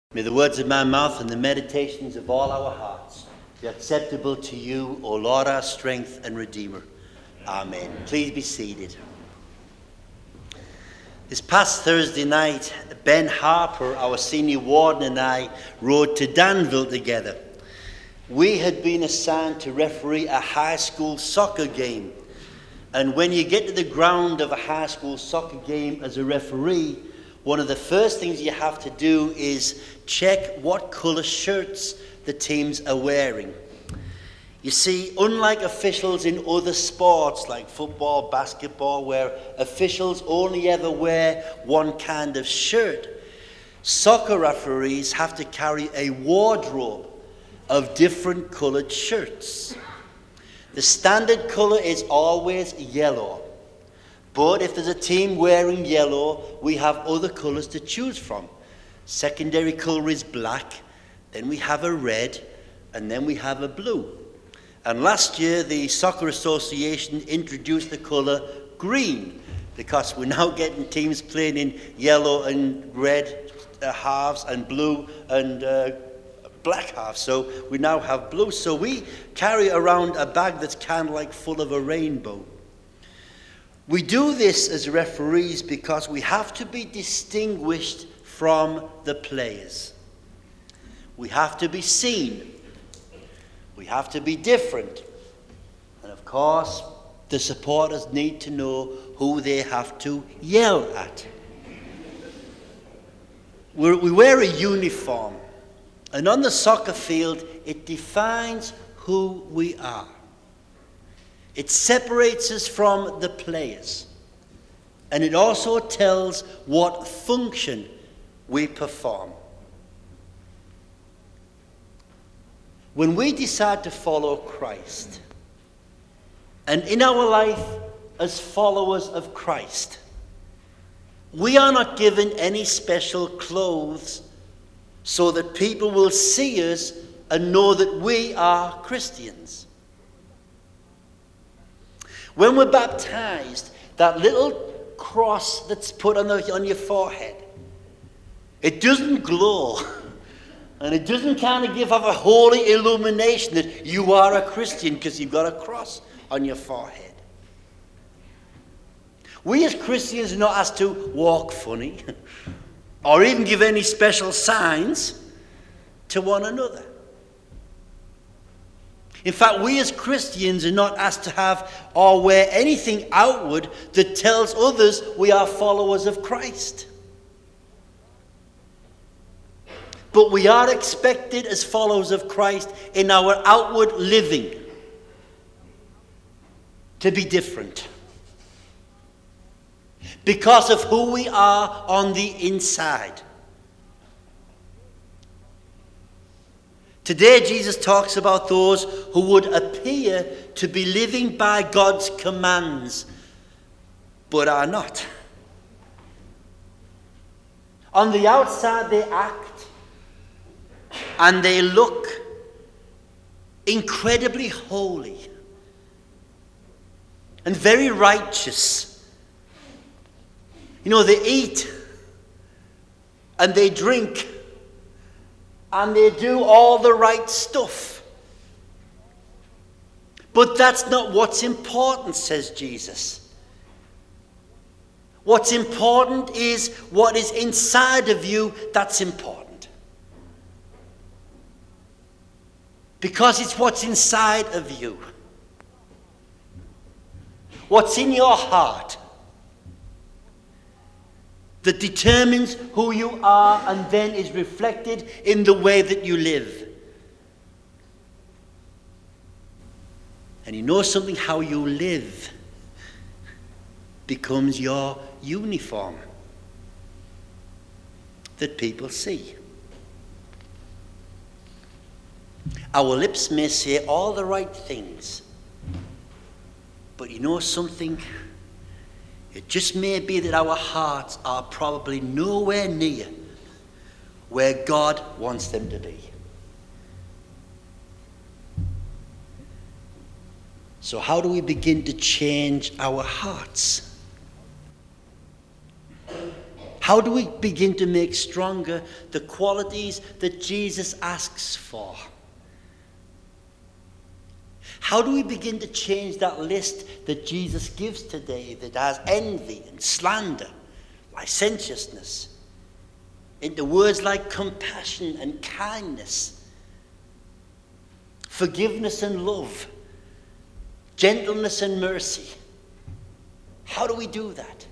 May the words of my mouth and the meditations of all our hearts be acceptable to you, O Lord, our strength and Redeemer. Amen. Please be seated. This past Thursday night, Ben Harper, our senior warden, and I rode to Danville together. We had been assigned to referee a high school soccer game. And when you get to the ground of a high school soccer game as a referee, one of the first things you have to do is check what colour shirts the teams are wearing. You see, unlike officials in other sports like football, basketball, where officials only ever wear one kind of shirt, soccer referees have to carry a wardrobe of different coloured shirts. The standard colour is always yellow. But if there's a team wearing yellow, we have other colours to choose from. Secondary colour is black, then we have a red, and then we have a blue. And last year, the Soccer Association introduced the colour green, because we're now getting teams playing in yellow and red halves and blue and black halves. So we now have blue. So we carry around a bag that's kind of like full of a rainbow. We do this as referees because we have to be distinguished from the players. We have to be seen. We have to be different. And of course, the supporters need to know who they have to yell at. We wear a uniform, and on the soccer field, it defines who we are. It separates us from the players, and it also tells what function we perform. When we decide to follow Christ, and in our life as followers of Christ, we are not given any special clothes so that people will see us and know that we are Christians. When we're baptized, that little cross that's put on your forehead, it doesn't glow. And it doesn't kind of give off a holy illumination that you are a Christian because you've got a cross on your forehead. We as Christians are not asked to walk funny or even give any special signs to one another. In fact, we as Christians are not asked to have or wear anything outward that tells others we are followers of Christ. But we are expected as followers of Christ in our outward living to be different because of who we are on the inside. Today, Jesus talks about those who would appear to be living by God's commands, but are not. On the outside, they act and they look incredibly holy and very righteous. You know, they eat and they drink and they do all the right stuff. But that's not what's important, says Jesus. What's important is what is inside of you that's important. Because it's what's inside of you. What's in your heart that determines who you are and then is reflected in the way that you live. And you know something? How you live becomes your uniform that people see. Our lips may say all the right things, but you know something? It just may be that our hearts are probably nowhere near where God wants them to be. So how do we begin to change our hearts? How do we begin to make stronger the qualities that Jesus asks for? How do we begin to change that list that Jesus gives today that has envy and slander, licentiousness, into words like compassion and kindness, forgiveness and love, gentleness and mercy? How do we do that?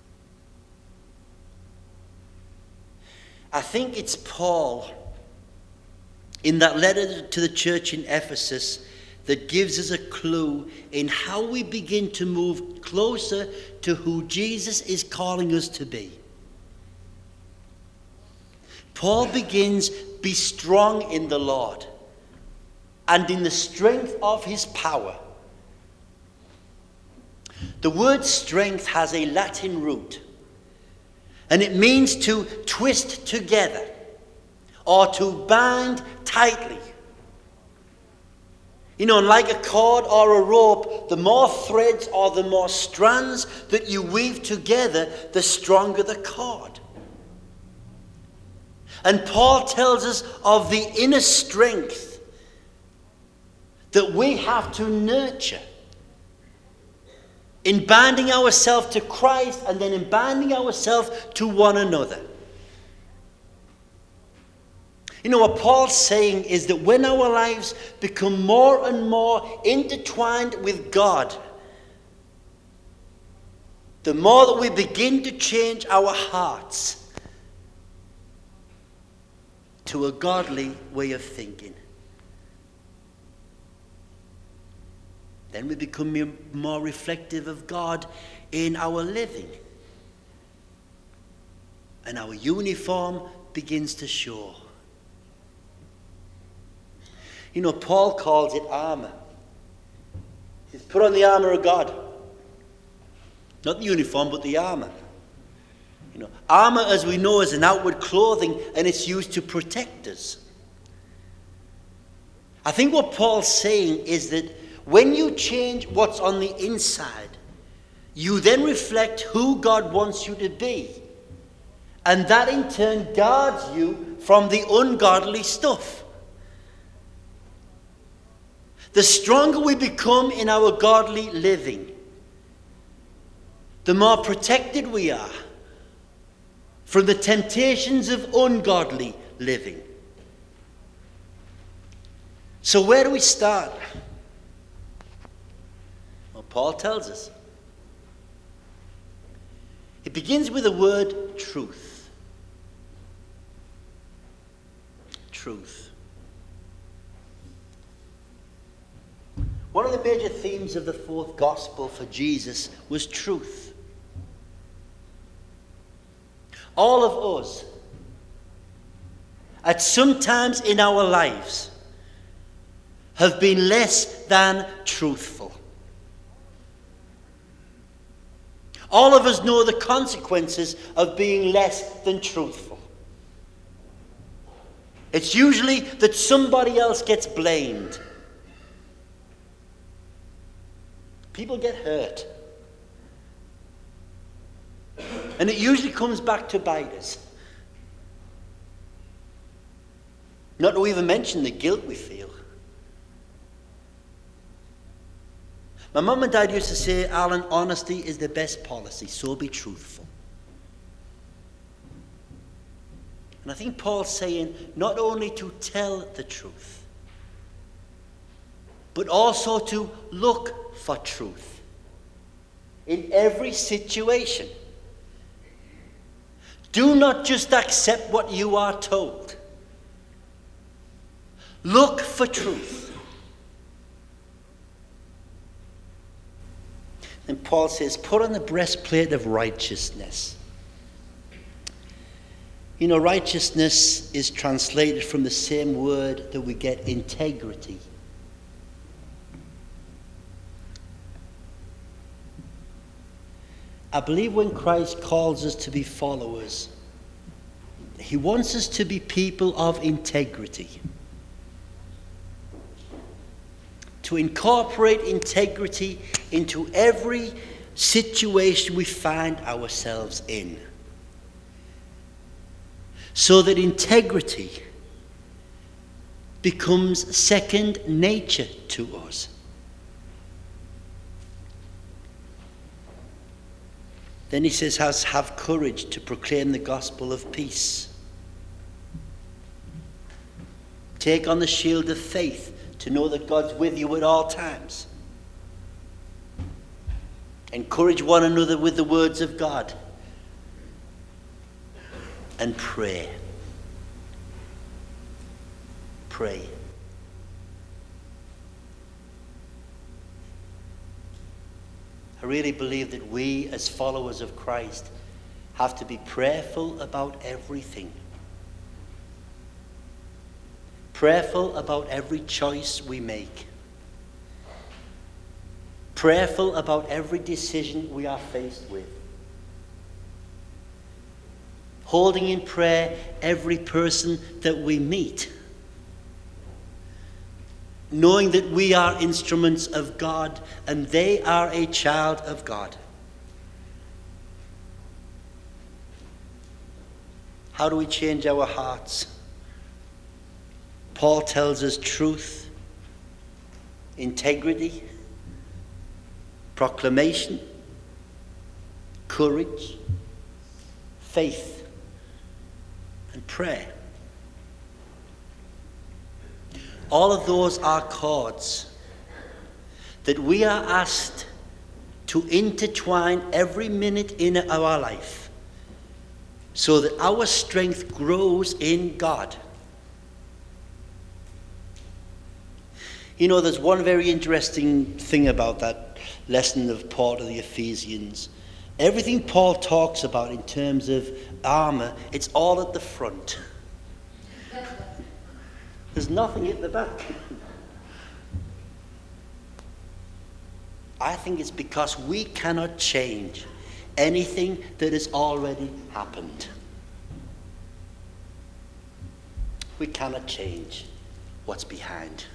I think it's Paul in that letter to the church in Ephesus that gives us a clue in how we begin to move closer to who Jesus is calling us to be. Paul begins, "Be strong in the Lord and in the strength of his power." The word strength has a Latin root, and it means to twist together or to bind tightly. You know, like a cord or a rope, the more threads or the more strands that you weave together, the stronger the cord. And Paul tells us of the inner strength that we have to nurture in binding ourselves to Christ and then in binding ourselves to one another. You know, what Paul's saying is that when our lives become more and more intertwined with God, the more that we begin to change our hearts to a godly way of thinking. Then we become more reflective of God in our living. And our uniform begins to show. You know, Paul calls it armor. He says, put on the armor of God. Not the uniform, but the armor. You know, armor, as we know, is an outward clothing, and it's used to protect us. I think what Paul's saying is that when you change what's on the inside, you then reflect who God wants you to be. And that in turn guards you from the ungodly stuff. The stronger we become in our godly living, the more protected we are from the temptations of ungodly living. So where do we start? Well, Paul tells us. It begins with the word truth. Truth. One of the major themes of the fourth gospel for Jesus was truth. All of us, at some times in our lives, have been less than truthful. All of us know the consequences of being less than truthful. It's usually that somebody else gets blamed. People get hurt. And it usually comes back to bite us. Not to even mention the guilt we feel. My mum and dad used to say, Alan, honesty is the best policy, so be truthful. And I think Paul's saying not only to tell the truth, but also to look for truth in every situation. Do not just accept what you are told. Look for truth. And Paul says, put on the breastplate of righteousness. You know, righteousness is translated from the same word that we get integrity. I believe when Christ calls us to be followers, he wants us to be people of integrity. To incorporate integrity into every situation we find ourselves in. so that integrity becomes second nature to us. Then he says, have courage to proclaim the gospel of peace. Take on the shield of faith to know that God's with you at all times. Encourage one another with the words of God. And pray. Pray. I really believe that we, as followers of Christ, have to be prayerful about everything. Prayerful about every choice we make. Prayerful about every decision we are faced with. Holding in prayer every person that we meet. Knowing that we are instruments of God and they are a child of God. How do we change our hearts? Paul tells us truth, integrity, proclamation, courage, faith, and prayer. All of those are chords that we are asked to intertwine every minute in our life so that our strength grows in God. You know, there's one very interesting thing about that lesson of Paul to the Ephesians. Everything Paul talks about in terms of armor, it's all at the front. There's nothing at the back. I think it's because we cannot change anything that has already happened. We cannot change what's behind.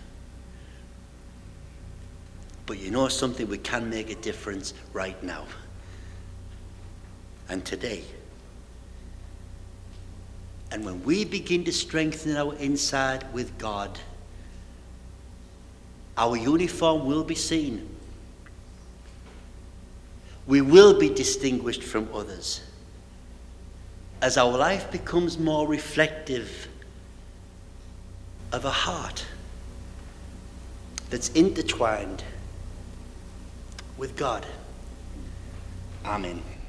But you know something? We can make a difference right now. And today. And when we begin to strengthen our inside with God, our uniform will be seen. We will be distinguished from others as our life becomes more reflective of a heart that's intertwined with God. Amen.